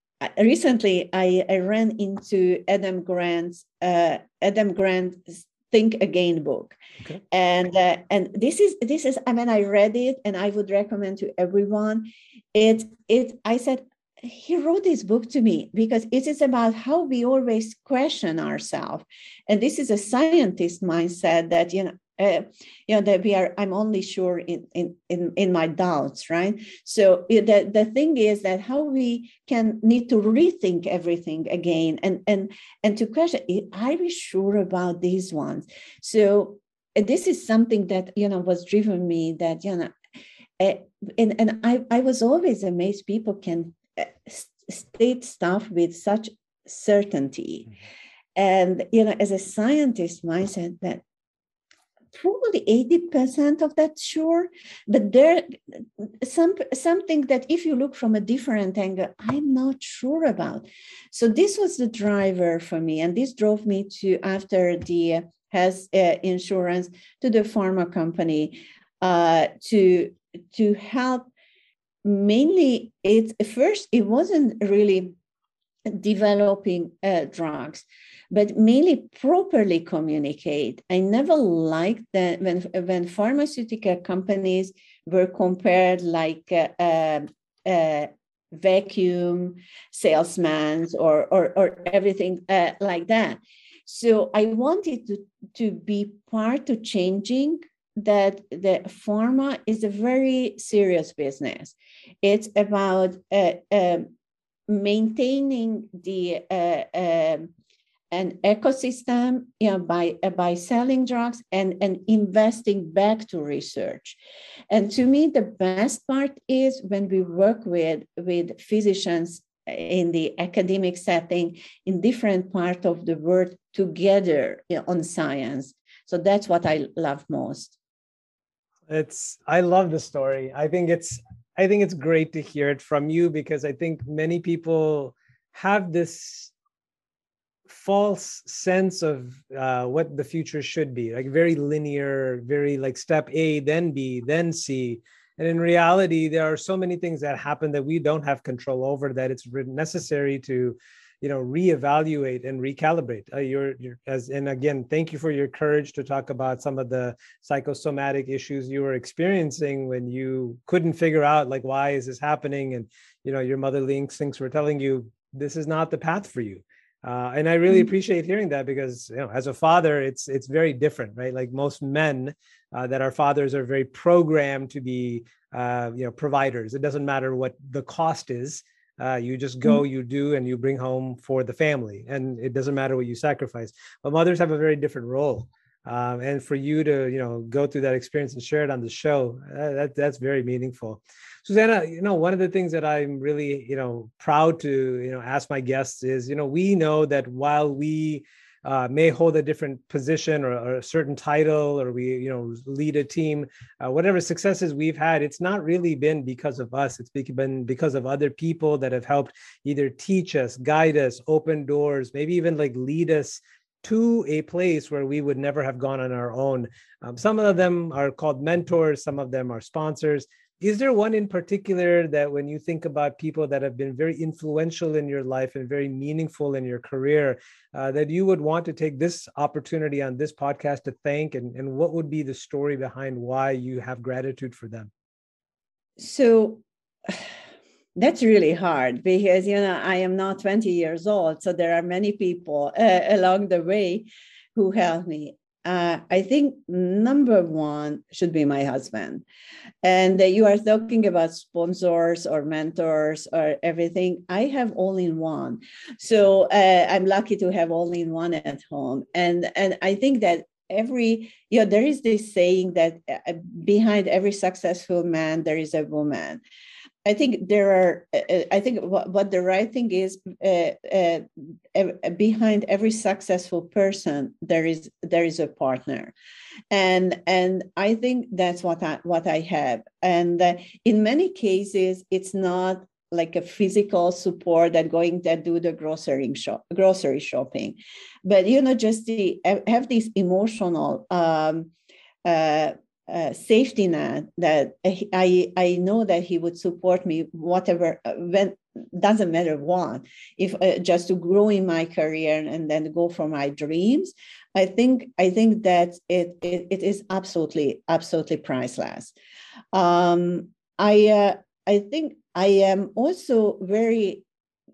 Recently, I, I ran into Adam Grant's uh, Adam Grant's Think Again book. Okay. And uh, and this is this is I mean, I read it and I would recommend to everyone. It it I said, he wrote this book to me because it is about how we always question ourselves. And this is a scientist mindset that, you know, uh, you know, that we are, I'm only sure in, in, in, in my doubts, right? So the, the thing is that how we can need to rethink everything again and, and, and to question, are we sure about these ones? So this is something that, you know, was driven me that, you know, uh, and, and I, I was always amazed people can state stuff with such certainty. Mm-hmm. And, you know, as a scientist mindset, that probably eighty percent of that, sure, but there some something that if you look from a different angle, I'm not sure about. So this was the driver for me, and this drove me to, after the health uh, insurance, to the pharma company uh, to to help. Mainly, it first it wasn't really developing uh, drugs, but mainly properly communicate. I never liked that when when pharmaceutical companies were compared like uh, uh, uh, vacuum salesmen or or, or everything uh, like that. So I wanted to to be part of changing that. The pharma is a very serious business. It's about uh, uh, maintaining the uh, uh, an ecosystem, you know, by uh, by selling drugs and, and investing back to research. And to me, the best part is when we work with, with physicians in the academic setting in different parts of the world together, you know, on science. So that's what I love most. It's, I love the story. I think it's, I think it's great to hear it from you, because I think many people have this false sense of uh, what the future should be, like very linear, very like step A, then B, then C. And in reality, there are so many things that happen that we don't have control over, that it's necessary to, you know, reevaluate and recalibrate. Uh, you're, you're as, and again, thank you for your courage to talk about some of the psychosomatic issues you were experiencing when you couldn't figure out, like, why is this happening? And, you know, your motherly instincts were telling you this is not the path for you. Uh, and I really appreciate hearing that, because, you know, as a father, it's it's very different, right? Like most men uh, that are fathers are very programmed to be, uh, you know, providers. It doesn't matter what the cost is. Uh, you just go, you do, and you bring home for the family. And it doesn't matter what you sacrifice. But mothers have a very different role. Um, and for you to, you know, go through that experience and share it on the show, uh, that that's very meaningful. Susanna, you know, one of the things that I'm really, you know, proud to, you know, ask my guests is, you know, we know that while we uh, may hold a different position or, or a certain title, or we, you know, lead a team, uh, whatever successes we've had, it's not really been because of us. It's been because of other people that have helped either teach us, guide us, open doors, maybe even like lead us to a place where we would never have gone on our own. Um, some of them are called mentors. Some of them are sponsors. Is there one in particular that when you think about people that have been very influential in your life and very meaningful in your career, uh, that you would want to take this opportunity on this podcast to thank, and, and what would be the story behind why you have gratitude for them? So that's really hard, because, you know, I am not twenty years old. So there are many people uh, along the way who helped me. Uh, I think number one should be my husband. And uh, you are talking about sponsors or mentors or everything. I have all in one. So uh, I'm lucky to have all in one at home. And, and I think that every, you know, there is this saying that uh, behind every successful man, there is a woman. I think there are, uh, I think what, what the right thing is, uh, uh, uh, behind every successful person, there is there is a partner. And, and I think that's what I, what I have. And uh, in many cases, it's not like a physical support that going to do the grocery shop, grocery shopping, but, you know, just the, have this emotional um, uh, Uh, safety net that I I know that he would support me whatever when doesn't matter what, if uh, just to grow in my career and then go for my dreams, I think I think that it it, it is absolutely absolutely priceless. Um, I uh, I think I am also very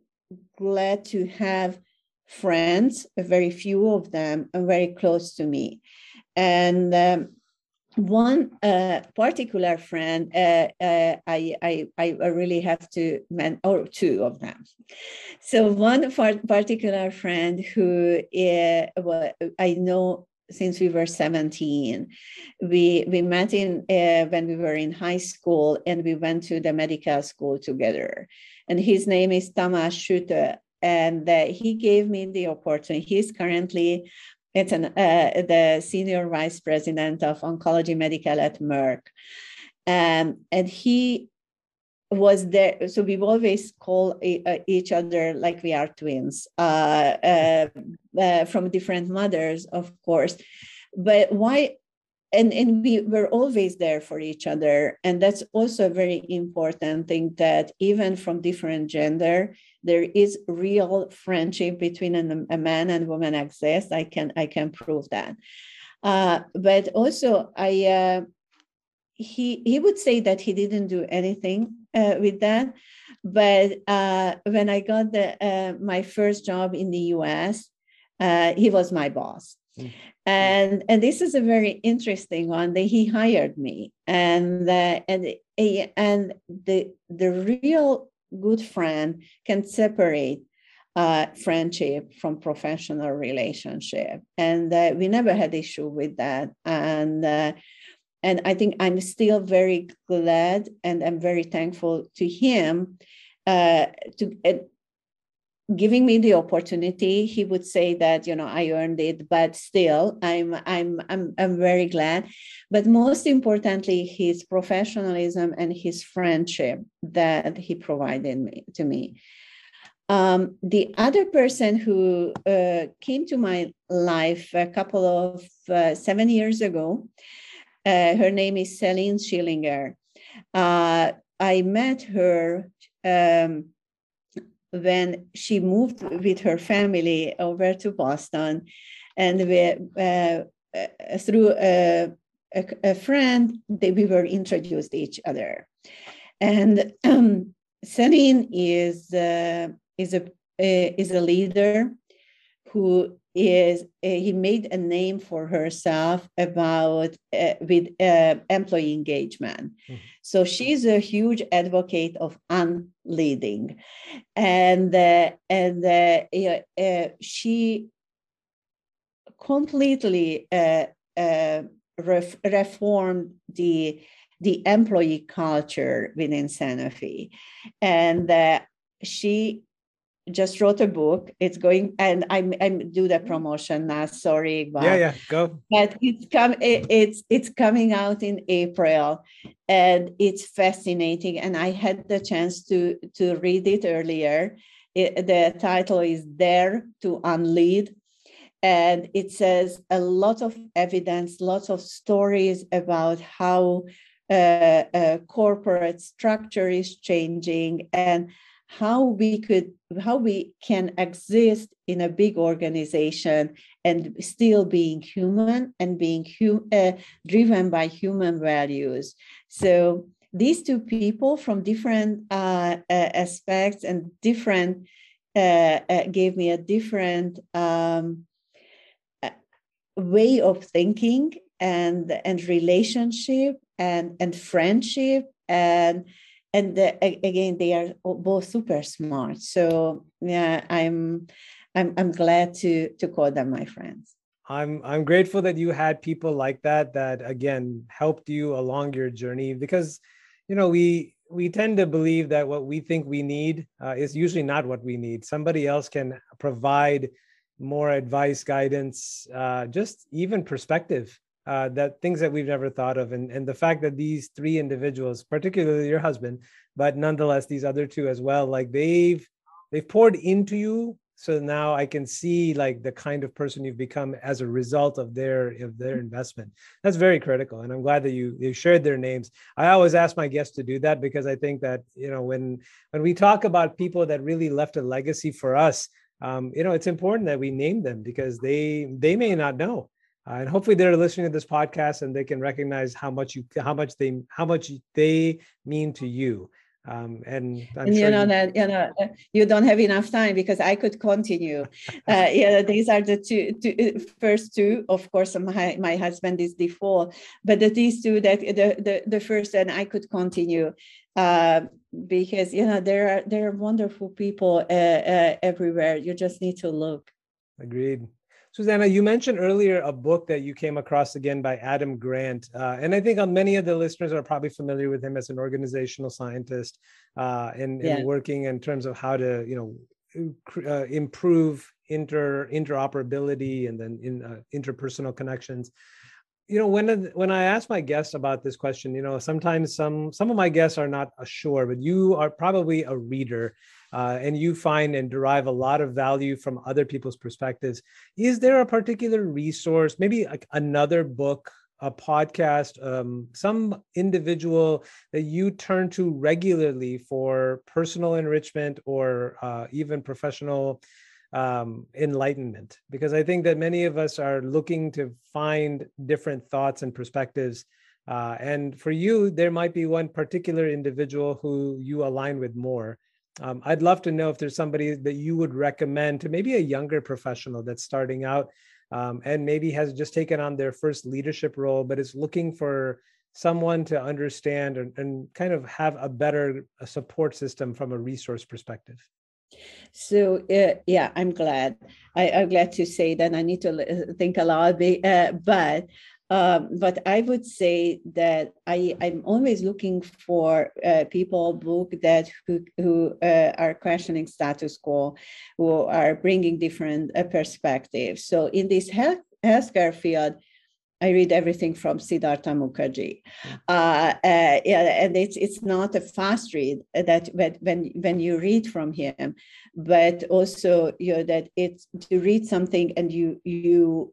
glad to have friends, very few of them, are very close to me, and. Um, one uh, particular friend, uh, uh, I, I, I really have to mention, or two of them. So one particular friend who uh, well, I know since we were seventeen, we we met in uh, when we were in high school, and we went to the medical school together. And his name is Tamás Süte, and uh, he gave me the opportunity. He's currently It's an, uh, the senior vice president of oncology medical at Merck. Um, and he was there. So we've always called each other like we are twins, uh, uh, uh, from different mothers, of course. But why? And, and we were always there for each other. And that's also a very important thing, that even from different gender, there is real friendship between an, a man and woman exists. I can I can prove that. Uh, but also, I uh, he he would say that he didn't do anything uh, with that. But uh, when I got the uh, my first job in the U S, uh, he was my boss. Mm. And and this is a very interesting one, that he hired me, and uh, and and the the real good friend can separate uh, friendship from professional relationship, and uh, we never had issue with that. And uh, and I think I'm still very glad, and I'm very thankful to him uh, to. Uh, giving me the opportunity. He would say that, you know, I earned it, but still I'm, I'm, I'm, I'm very glad. But most importantly, his professionalism and his friendship that he provided me, to me. Um, the other person who uh, came to my life a couple of uh, seven years ago, uh, her name is Celine Schillinger. Uh, I met her um, when she moved with her family over to Boston, and we, uh, uh, through a, a, a friend, they, we were introduced to each other. And um, Celine is uh, is a uh, is a leader who is uh, he made a name for herself about uh, with uh, employee engagement. Mm-hmm. So she's a huge advocate of unleading, and uh, and uh, uh, she completely uh, uh, ref- reformed the the employee culture within Sanofi, and uh, she just wrote a book. It's going, and I'm I'm do the promotion now. Sorry, but yeah, yeah, go. But it's come. It, it's it's coming out in April, and it's fascinating. And I had the chance to to read it earlier. It, the title is "Dare to Unlead," and it says a lot of evidence, lots of stories about how uh, uh, corporate structure is changing, and how we could, how we can exist in a big organization and still being human and being hu- uh, driven by human values. So these two people from different uh, uh, aspects and different uh, uh, gave me a different um, way of thinking and and relationship and and friendship, and and the, again, they are both super smart. So yeah, I'm I'm I'm glad to to call them my friends. I'm I'm grateful that you had people like that that again helped you along your journey, because you know we we tend to believe that what we think we need uh, is usually not what we need. Somebody else can provide more advice, guidance, uh, just even perspective, uh, that things that we've never thought of. And, and the fact that these three individuals, particularly your husband, but nonetheless, these other two as well, like they've, they've poured into you So now I can see like the kind of person you've become as a result of their of their investment. That's very critical, and I'm glad that you you shared their names. I always ask my guests to do that because I think that, you know, when when we talk about people that really left a legacy for us, um, you know, it's important that we name them because they they may not know, uh, and hopefully they're listening to this podcast and they can recognize how much you how much they how much they mean to you. Um, and I'm and sure you know you, that you know uh, you don't have enough time because I could continue. Uh, yeah, these are the two, two uh, first two. Of course, my my husband is the fourth, but the, these two that the the, the first, and I could continue uh, because you know there are there are wonderful people uh, uh, everywhere. You just need to look. Agreed. Susanna, you mentioned earlier a book that you came across again by Adam Grant. Uh, and I think many of the listeners are probably familiar with him as an organizational scientist uh, and, Yeah. and working in terms of how to, you know, uh, improve inter interoperability and then in uh, interpersonal connections. You know, when when I ask my guests about this question, you know, sometimes some some of my guests are not sure, but you are probably a reader. Uh, and you find and derive a lot of value from other people's perspectives. Is there a particular resource, maybe like another book, a podcast, um, some individual that you turn to regularly for personal enrichment or uh, even professional um, enlightenment? Because I think that many of us are looking to find different thoughts and perspectives. Uh, and for you, there might be one particular individual who you align with more. Um, I'd love to know if there's somebody that you would recommend to maybe a younger professional that's starting out um, and maybe has just taken on their first leadership role, but is looking for someone to understand and, and kind of have a better a support system from a resource perspective. So uh, yeah, I'm glad. I, I'm glad to say that. I need to think a lot, uh, but Um, but I would say that I, I'm always looking for uh, people, book that who, who uh, are questioning status quo, who are bringing different uh, perspectives. So in this health healthcare field, I read everything from Siddhartha Mukherjee, uh, uh, yeah, and it's it's not a fast read that when when you read from him, but also you know that it's to read something and you you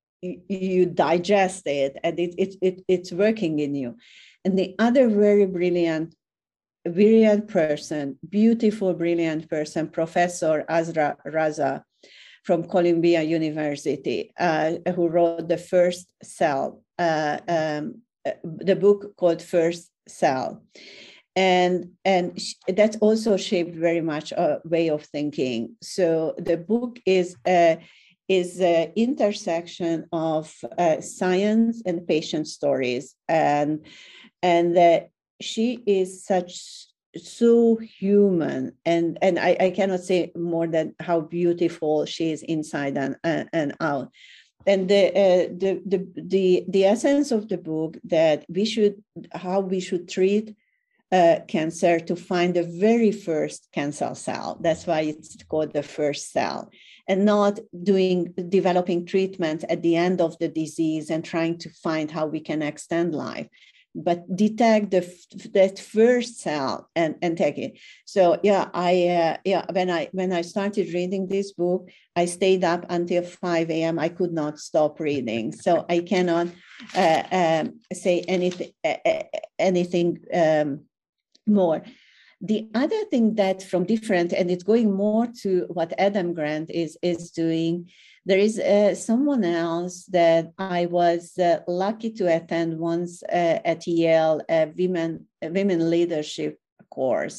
you digest it and it, it, it it's working in you. And the other very brilliant, brilliant person, beautiful, brilliant person, Professor Azra Raza from Columbia University, uh, who wrote the first cell, uh, um, the book called First Cell. And, and that also shaped very much a way of thinking. So the book is uh, is the intersection of uh, science and patient stories. And, and uh, she is such so human, and and I, I cannot say more than how beautiful she is inside and and, and out. And the, uh, the the the the essence of the book that we should how we should treat uh, cancer to find the very first cancer cell. That's why it's called the first cell, and not doing developing treatment at the end of the disease and trying to find how we can extend life, but detect the that first cell and, and take it. So yeah, I uh, yeah when I when I started reading this book, I stayed up until five a.m. I could not stop reading. So I cannot uh, um, say anything uh, anything um, more. The other thing that from different, and it's going more to what Adam Grant is is doing. There is uh, someone else that I was uh, lucky to attend once uh, at Yale, a women, a women leadership course.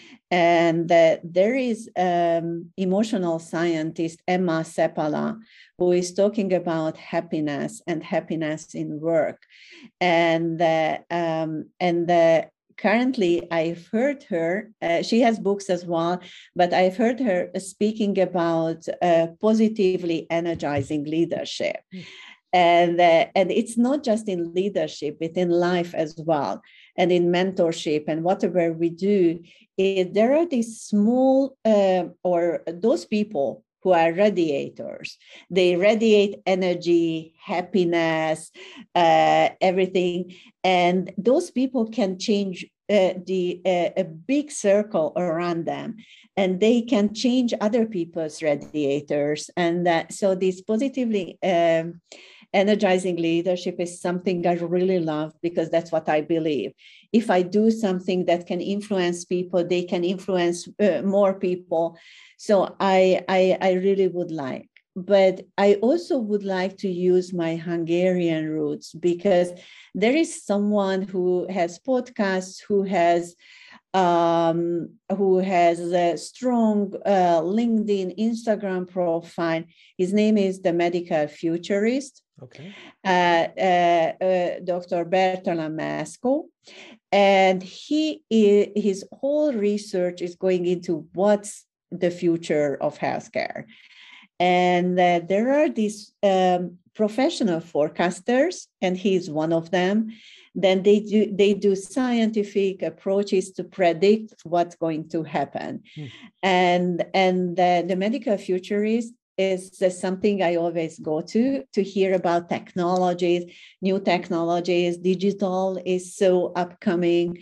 And uh, there is um, emotional scientist Emma Seppala, who is talking about happiness and happiness in work. And, uh, um, and the Currently, I've heard her, uh, she has books as well, but I've heard her speaking about uh, positively energizing leadership. Mm. And, uh, and it's not just in leadership, it's in life as well, and in mentorship and whatever we do. It, there are these small, uh, or those people who are radiators. They radiate energy, happiness, uh, everything. And those people can change uh, the uh, a big circle around them, and they can change other people's radiators. And uh, so this positively um, energizing leadership is something I really love, because that's what I believe. If I do something that can influence people, they can influence uh, more people. So I, I, I really would like. But I also would like to use my Hungarian roots, because there is someone who has podcasts, who has um, who has a strong uh, LinkedIn, Instagram profile. His name is the Medical Futurist, okay. uh, uh, uh, Doctor Bertalan-Mászkó. And he his whole research is going into what's the future of healthcare. And uh, there are these um, professional forecasters, and he's one of them. Then they do they do scientific approaches to predict what's going to happen. Hmm. And, and the, the Medical Futurist is uh, something I always go to, to hear about technologies, new technologies. Digital is so upcoming.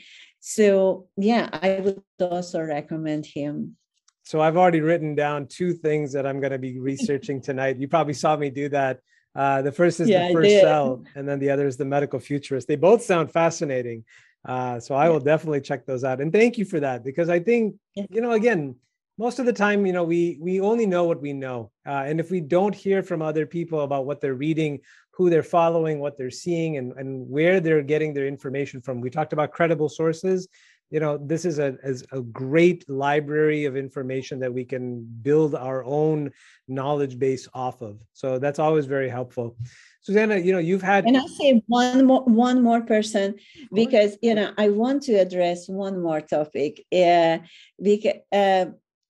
So yeah, I would also recommend him. So I've already written down two things that I'm going to be researching tonight. You probably saw me do that. Uh, the first is yeah, the first cell, and then the other is the Medical Futurist. They both sound fascinating. Uh, so I yeah. will definitely check those out. And thank you for that, because I think, you know, again, most of the time, you know, we we only know what we know. Uh, and if we don't hear from other people about what they're reading, who they're following, what they're seeing, and, and where they're getting their information from. We talked about credible sources. You know, this is a, is a great library of information that we can build our own knowledge base off of. So that's always very helpful. Susanna, you know, you've had... And I say one more, one more person, because, you know, I want to address one more topic. Uh, because, uh,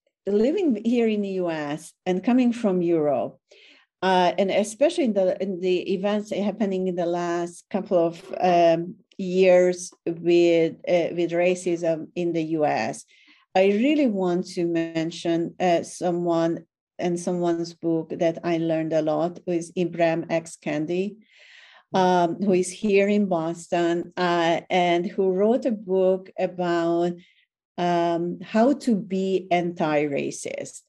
living here in the U S and coming from Europe, uh, and especially in the, in the events happening in the last couple of um, years with uh, with racism in the U S, I really want to mention uh, someone and someone's book that I learned a lot, who is Ibram X. Kendi, um, who is here in Boston, uh, and who wrote a book about um, how to be anti-racist.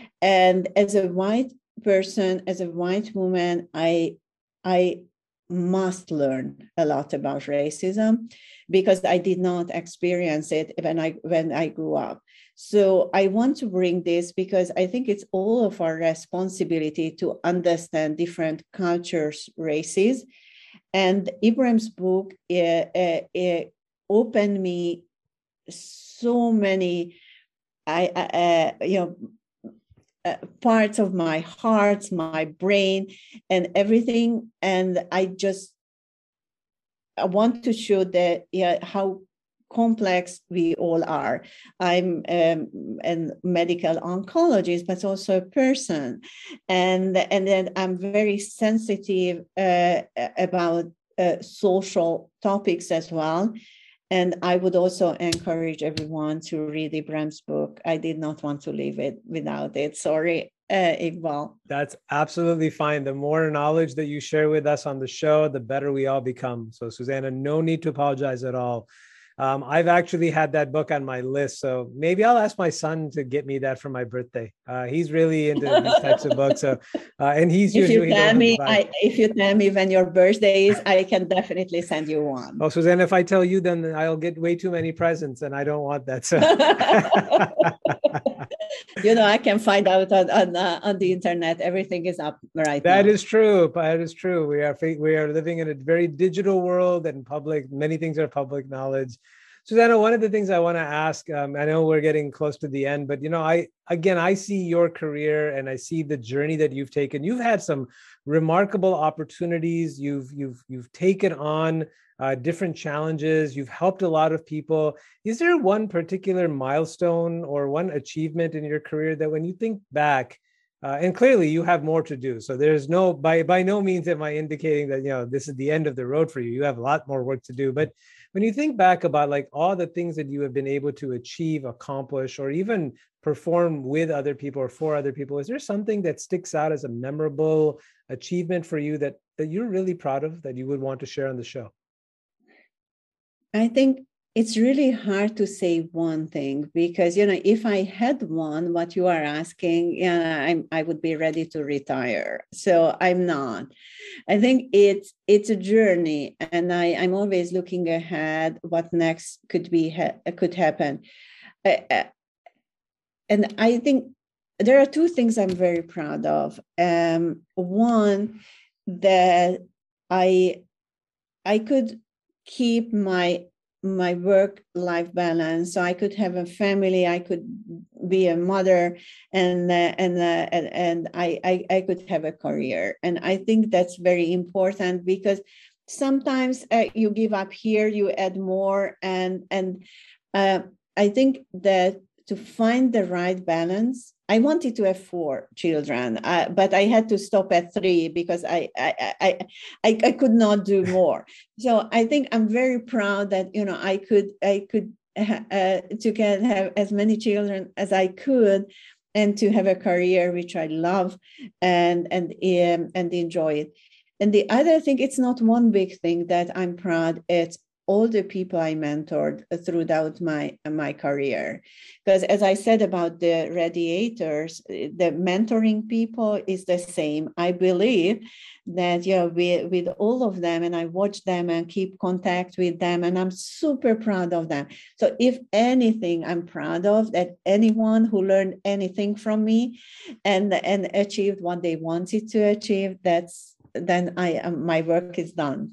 And as a white person, as a white woman, I I must learn a lot about racism, because I did not experience it when I when I grew up. So I want to bring this, because I think it's all of our responsibility to understand different cultures, races. And Ibram's book uh, uh, uh, opened me so many, I uh, you know. Uh, parts of my heart, my brain, and everything. And I just I want to show that yeah, how complex we all are. I'm um, a medical oncologist, but also a person. And, and then I'm very sensitive uh, about uh, social topics as well. And I would also encourage everyone to read Ibram's book. I did not want to leave it without it. Sorry, uh, Iqbal. That's absolutely fine. The more knowledge that you share with us on the show, the better we all become. So Susanna, no need to apologize at all. Um, I've actually had that book on my list, so maybe I'll ask my son to get me that for my birthday. Uh, he's really into these types of books, so uh, and he's if usually you tell me, I, if you tell me when your birthday is, I can definitely send you one. Oh, Susanna, if I tell you, then I'll get way too many presents, and I don't want that. So. You know, I can find out on on, uh, on the internet. Everything is up right that now. That is true. That is true. We are we are living in a very digital world, and public. Many things are public knowledge. Susanna, one of the things I want to ask, um, I know we're getting close to the end, but you know, I again I see your career and I see the journey that you've taken. You've had some remarkable opportunities. You've you've you've taken on uh, different challenges. You've helped a lot of people. Is there one particular milestone or one achievement in your career that, when you think back, uh, and clearly you have more to do, so there's no by by no means am I indicating that you know this is the end of the road for you. You have a lot more work to do, but when you think back about like all the things that you have been able to achieve, accomplish, or even perform with other people or for other people, is there something that sticks out as a memorable achievement for you that, that you're really proud of, that you would want to share on the show? I think it's really hard to say one thing because, you know, if I had one, what you are asking, yeah, I'm, I would be ready to retire. So I'm not. I think it's it's a journey, and I, I'm always looking ahead. What next could be ha- could happen, uh, and I think there are two things I'm very proud of. Um, one, that I I could keep my my work life balance, so I could have a family, I could be a mother, and uh, and, uh, and and I, I I could have a career. And I think that's very important because sometimes uh, you give up here, you add more, and and uh, I think that to find the right balance. I wanted to have four children, uh, but I had to stop at three because I I, I I I could not do more. So I think I'm very proud that, you know, I could I could uh, to get have as many children as I could, and to have a career which I love and and um, and enjoy it. And the other thing, it's not one big thing that I'm proud. It's all the people I mentored throughout my my career. Because as I said about the radiators, the mentoring people is the same. I believe that, you know, with, with all of them, and I watch them and keep contact with them, and I'm super proud of them. So if anything, I'm proud of that anyone who learned anything from me and, and achieved what they wanted to achieve, that's then I my work is done.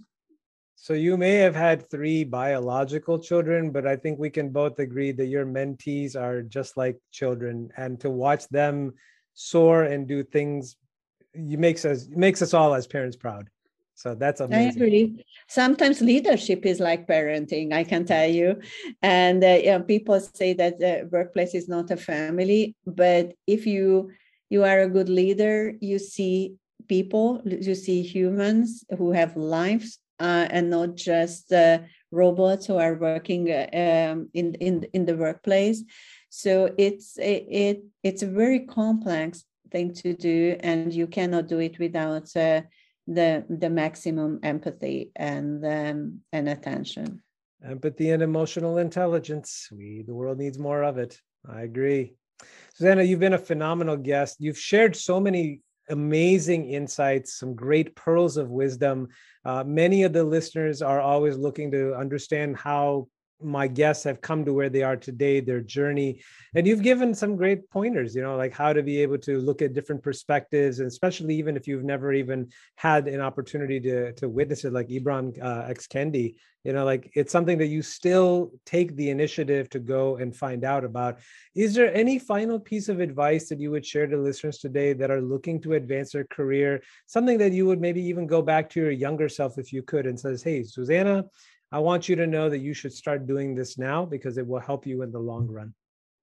So you may have had three biological children, but I think we can both agree that your mentees are just like children, and to watch them soar and do things, you makes us makes us all as parents proud. So that's amazing. I agree. Sometimes leadership is like parenting, I can tell you. And uh, you know, people say that the workplace is not a family, but if you you are a good leader, you see people, you see humans who have lives. Uh, and not just uh, robots who are working uh, um, in, in, in the workplace. So it's it, it it's a very complex thing to do, and you cannot do it without uh, the the maximum empathy and um, and attention. Empathy and emotional intelligence. We the world needs more of it. I agree. Susanna, you've been a phenomenal guest. You've shared so many amazing insights, some great pearls of wisdom. Uh, many of the listeners are always looking to understand how my guests have come to where they are today, their journey. And you've given some great pointers, you know, like how to be able to look at different perspectives, and especially even if you've never even had an opportunity to, to witness it, like Ibram uh, X. Kendi, you know, like it's something that you still take the initiative to go and find out about. Is there any final piece of advice that you would share to listeners today that are looking to advance their career? Something that you would maybe even go back to your younger self if you could and says, hey, Susanna, I want you to know that you should start doing this now because it will help you in the long run.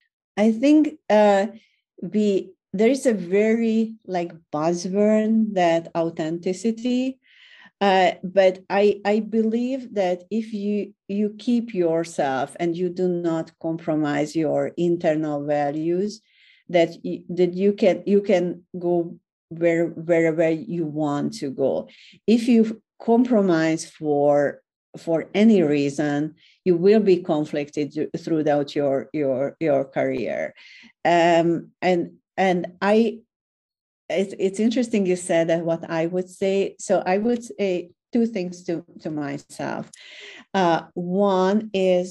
I think uh, we there is a very like buzzword that authenticity. Uh, but I, I believe that if you you keep yourself and you do not compromise your internal values, that you, that you can you can go where wherever you want to go. If you compromise for for any reason, you will be conflicted throughout your your your career. Um, and and I. It's, it's interesting you said that what I would say. So I would say two things to, to myself. Uh, one is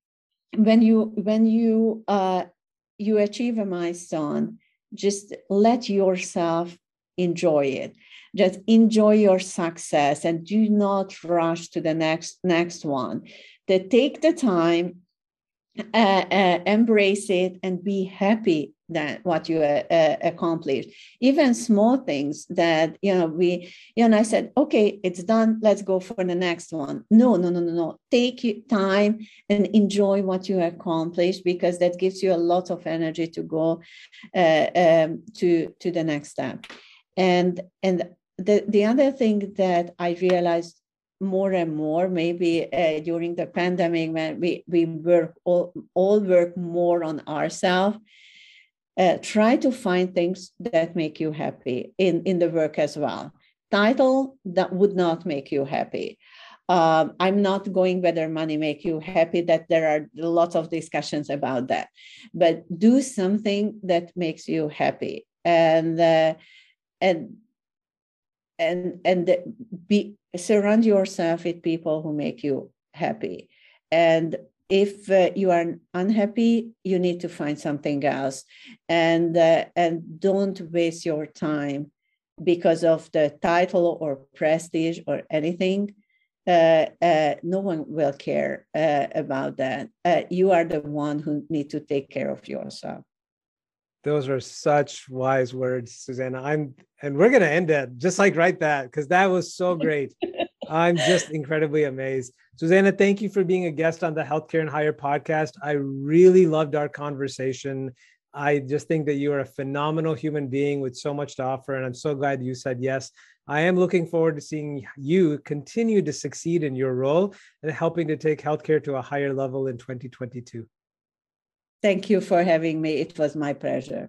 when you when you uh, you achieve a milestone, just let yourself enjoy it. Just enjoy your success and do not rush to the next next one. To take the time, uh, uh, embrace it, and be happy that what you uh, uh, accomplished. Even small things that, you know, we, you know, I said, okay, it's done, let's go for the next one. No, no, no, no, no. Take your time and enjoy what you accomplished, because that gives you a lot of energy to go uh, um, to, to the next step. And, and the, the other thing that I realized more and more, maybe uh, during the pandemic, when we, we work all, all work more on ourselves, uh, try to find things that make you happy in, in the work as well. Title that would not make you happy. Um, I'm not going whether money make you happy, that there are lots of discussions about that, but do something that makes you happy, and uh, and and and be surround yourself with people who make you happy. And if uh, you are unhappy, you need to find something else, and uh, and don't waste your time because of the title or prestige or anything. Uh, uh, no one will care uh, about that. Uh, you are the one who need to take care of yourself. Those are such wise words, Susanna. I'm, and we're going to end it just like right that, because that was so great. I'm just incredibly amazed. Susanna, thank you for being a guest on the Healthcare and Higher podcast. I really loved our conversation. I just think that you are a phenomenal human being with so much to offer, and I'm so glad you said yes. I am looking forward to seeing you continue to succeed in your role and helping to take healthcare to a higher level in twenty twenty-two. Thank you for having me. It was my pleasure.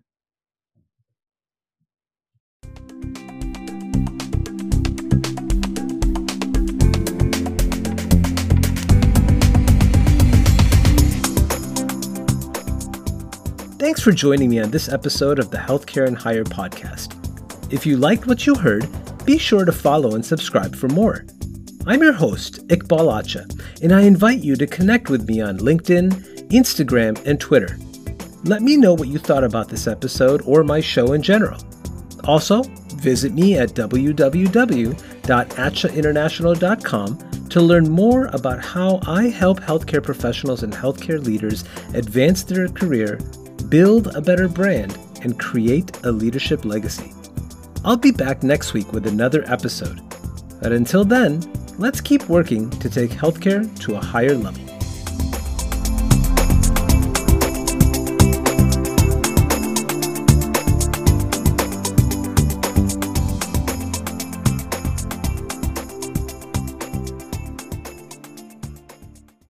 Thanks for joining me on this episode of the Healthcare and Higher podcast. If you liked what you heard, be sure to follow and subscribe for more. I'm your host, Iqbal Acha, and I invite you to connect with me on LinkedIn, Instagram, and Twitter. Let me know what you thought about this episode or my show in general. Also, visit me at w w w dot acha international dot com to learn more about how I help healthcare professionals and healthcare leaders advance their career, build a better brand, and create a leadership legacy. I'll be back next week with another episode. But until then, let's keep working to take healthcare to a higher level.